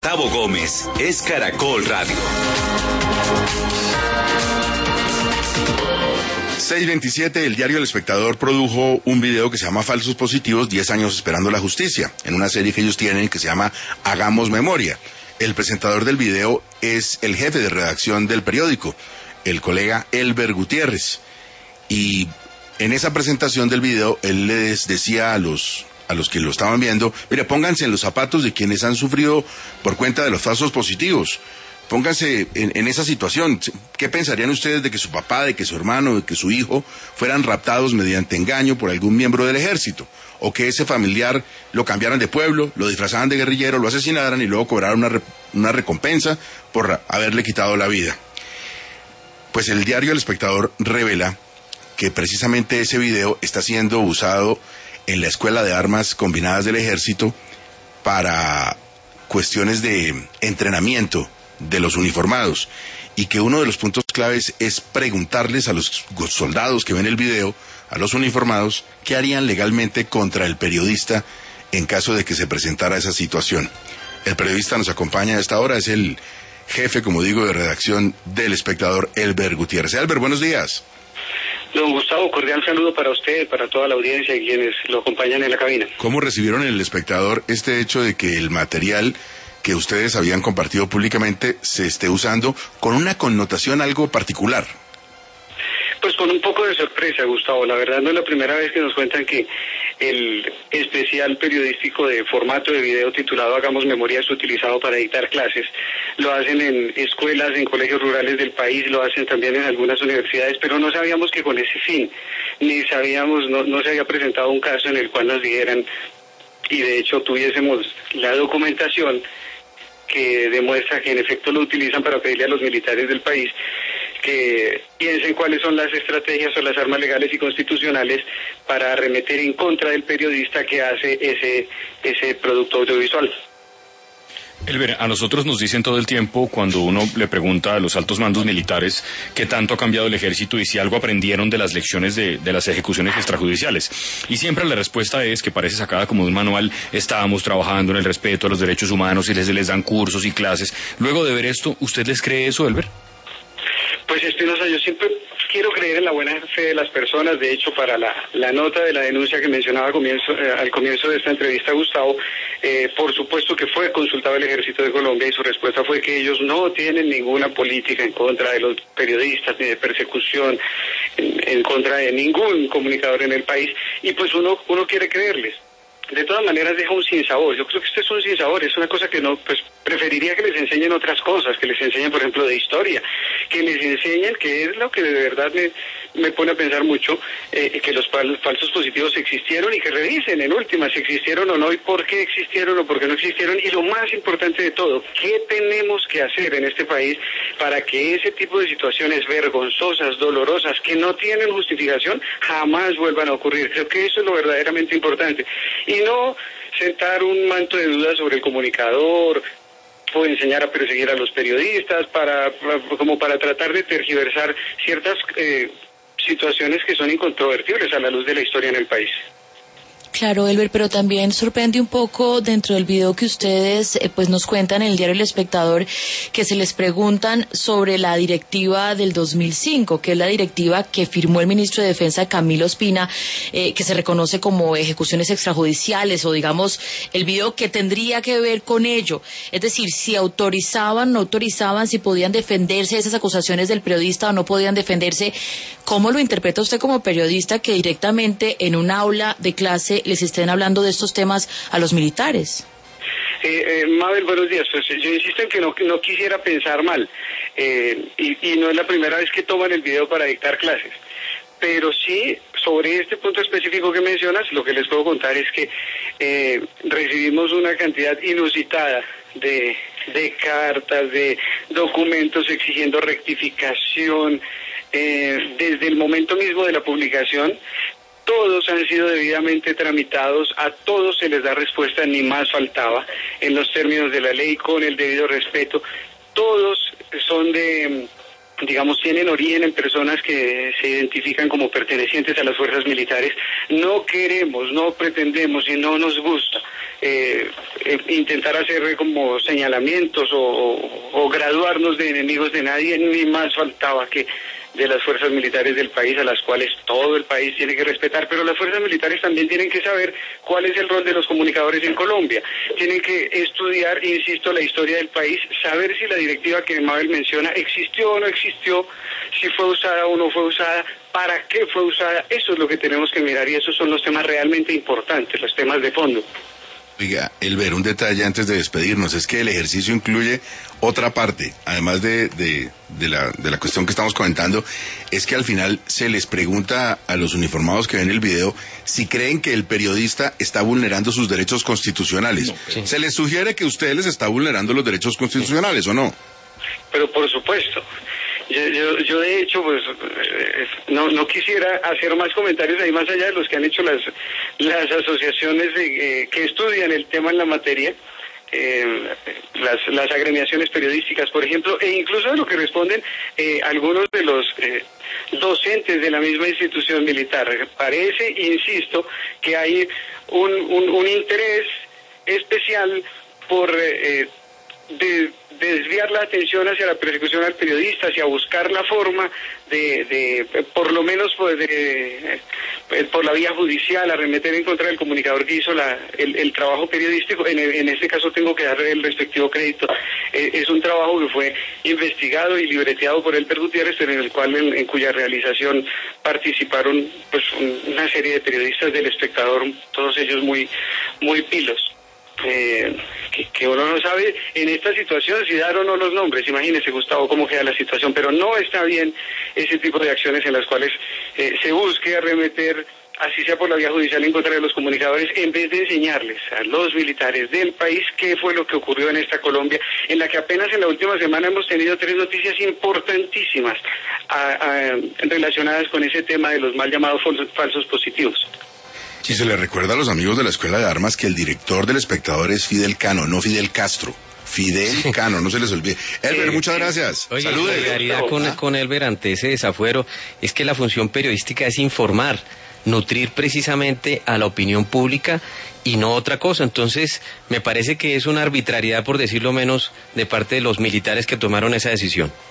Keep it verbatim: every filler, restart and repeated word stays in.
Gustavo Gómez es Caracol Radio. seis veintisiete, el diario El Espectador produjo un video que se llama Falsos Positivos, diez años esperando la justicia, en una serie que ellos tienen que se llama Hagamos Memoria. El presentador del video es el jefe de redacción del periódico, el colega Elber Gutiérrez. Y en esa presentación del video, él les decía a los, a los que lo estaban viendo, mire, pónganse en los zapatos de quienes han sufrido por cuenta de los falsos positivos. Pónganse en, en esa situación. ¿Qué pensarían ustedes de que su papá, de que su hermano, de que su hijo fueran raptados mediante engaño por algún miembro del ejército? O que ese familiar lo cambiaran de pueblo, lo disfrazaran de guerrillero, lo asesinaran y luego cobraran una, una recompensa por haberle quitado la vida. Pues el diario El Espectador revela que precisamente ese video está siendo usado en la Escuela de Armas Combinadas del Ejército para cuestiones de entrenamiento de los uniformados, y que uno de los puntos claves es preguntarles a los soldados que ven el video, a los uniformados, qué harían legalmente contra el periodista en caso de que se presentara esa situación. El periodista nos acompaña a esta hora, es el jefe, como digo, de redacción del Espectador, Elber Gutiérrez. Elber, buenos días. Don Gustavo, cordial saludo para usted, para toda la audiencia y quienes lo acompañan en la cabina. ¿Cómo recibieron en El Espectador este hecho de que el material que ustedes habían compartido públicamente se esté usando con una connotación algo particular? Pues con un poco de sorpresa, Gustavo. La verdad no es la primera vez que nos cuentan que el especial periodístico de formato de video titulado Hagamos Memoria es utilizado para dictar clases. Lo hacen en escuelas, en colegios rurales del país, lo hacen también en algunas universidades, pero no sabíamos que con ese fin, ni sabíamos, no, no se había presentado un caso en el cual nos dijeran, y de hecho tuviésemos la documentación que demuestra que en efecto lo utilizan para pedirle a los militares del país que piensen cuáles son las estrategias o las armas legales y constitucionales para arremeter en contra del periodista que hace ese, ese producto audiovisual. Elber, a nosotros nos dicen todo el tiempo, cuando uno le pregunta a los altos mandos militares qué tanto ha cambiado el ejército y si algo aprendieron de las lecciones de, de las ejecuciones extrajudiciales. Y siempre la respuesta es, que parece sacada como de un manual, estábamos trabajando en el respeto a los derechos humanos y les, les dan cursos y clases. Luego de ver esto, ¿usted les cree eso, Elber? Pues Espinosa, yo siempre quiero creer en la buena fe de las personas. De hecho, para la, la nota de la denuncia que mencionaba al comienzo, eh, al comienzo de esta entrevista, Gustavo, eh, por supuesto que fue consultado el Ejército de Colombia y su respuesta fue que ellos no tienen ninguna política en contra de los periodistas, ni de persecución, en, en contra de ningún comunicador en el país, y pues uno, uno quiere creerles. De todas maneras deja un sinsabor. Yo creo que esto es un sinsabor, es una cosa que no, pues preferiría que les enseñen otras cosas, que les enseñen, por ejemplo, de historia, que les enseñen, que es lo que de verdad me, me pone a pensar mucho, eh, que los fal- falsos positivos existieron y que revisen en última si existieron o no y por qué existieron o por qué no existieron, y lo más importante de todo, qué tenemos que hacer en este país para que ese tipo de situaciones vergonzosas, dolorosas, que no tienen justificación, jamás vuelvan a ocurrir. Creo que eso es lo verdaderamente importante. Y no sentar un manto de dudas sobre el comunicador o enseñar a perseguir a los periodistas para, para como para tratar de tergiversar ciertas eh, situaciones que son incontrovertibles a la luz de la historia en el país. Claro, Elber, pero también sorprende un poco dentro del video que ustedes eh, pues nos cuentan en el diario El Espectador, que se les preguntan sobre la directiva del dos mil cinco, que es la directiva que firmó el ministro de Defensa Camilo Ospina, eh, que se reconoce como ejecuciones extrajudiciales, o digamos el video que tendría que ver con ello. Es decir, si autorizaban, no autorizaban, si podían defenderse de esas acusaciones del periodista o no podían defenderse. ¿Cómo lo interpreta usted como periodista que directamente en un aula de clase les estén hablando de estos temas a los militares? Eh, eh, Mabel, buenos días. Pues yo insisto en que no, no quisiera pensar mal, eh, y, y no es la primera vez que toman el video para dictar clases. Pero sí, sobre este punto específico que mencionas, lo que les puedo contar es que eh, recibimos una cantidad inusitada de, de cartas, de documentos exigiendo rectificación, eh, desde el momento mismo de la publicación. Todos han sido debidamente tramitados, a todos se les da respuesta, ni más faltaba, en los términos de la ley, con el debido respeto. Todos son de digamos, tienen origen en personas que se identifican como pertenecientes a las fuerzas militares. No queremos, no pretendemos y no nos gusta eh, eh, intentar hacer como señalamientos o, o, o graduarnos de enemigos de nadie, ni más faltaba que de las fuerzas militares del país, a las cuales todo el país tiene que respetar, pero las fuerzas militares también tienen que saber cuál es el rol de los comunicadores en Colombia. Tienen que estudiar, insisto, la historia del país, saber si la directiva que Mabel menciona existió o no existió, si fue usada o no fue usada, para qué fue usada. Eso es lo que tenemos que mirar y esos son los temas realmente importantes, los temas de fondo. Oiga, Elber, un detalle antes de despedirnos, es que el ejercicio incluye otra parte, además de, de, de, la, de la cuestión que estamos comentando, es que al final se les pregunta a los uniformados que ven el video si creen que el periodista está vulnerando sus derechos constitucionales. No, sí. Se les sugiere que usted les está vulnerando los derechos constitucionales, sí. ¿O no? Pero por supuesto. Yo, yo, yo de hecho, pues, eh, no, no quisiera hacer más comentarios ahí más allá de los que han hecho las, las asociaciones de, eh, que estudian el tema en la materia, eh, las, las agremiaciones periodísticas, por ejemplo, e incluso de lo que responden eh, algunos de los eh, docentes de la misma institución militar. Parece, insisto, que hay un, un, un interés especial por eh, de desviar la atención hacia la persecución al periodista, hacia buscar la forma de, de por lo menos pues de, de, por la vía judicial, arremeter en contra del comunicador que hizo la, el, el trabajo periodístico. En, en este caso tengo que darle el respectivo crédito. Eh, es un trabajo que fue investigado y libreteado por Elber Gutiérrez, pero en el cual en, en cuya realización participaron pues una serie de periodistas del Espectador, todos ellos muy muy pilos. Eh, que, que uno no sabe en esta situación si dar o no los nombres. Imagínese, Gustavo, cómo queda la situación, pero no está bien ese tipo de acciones en las cuales eh, se busque arremeter, así sea por la vía judicial, en contra de los comunicadores, en vez de enseñarles a los militares del país qué fue lo que ocurrió en esta Colombia, en la que apenas en la última semana hemos tenido tres noticias importantísimas a, a, relacionadas con ese tema de los mal llamados falsos, falsos positivos. Y se le recuerda a los amigos de la Escuela de Armas que el director del Espectador es Fidel Cano, no Fidel Castro. Fidel Cano, no se les olvide. Elber, muchas gracias. Oye, Saludos. La solidaridad con, con Elber ante ese desafuero es que la función periodística es informar, nutrir precisamente a la opinión pública y no otra cosa. Entonces, me parece que es una arbitrariedad, por decirlo menos, de parte de los militares que tomaron esa decisión.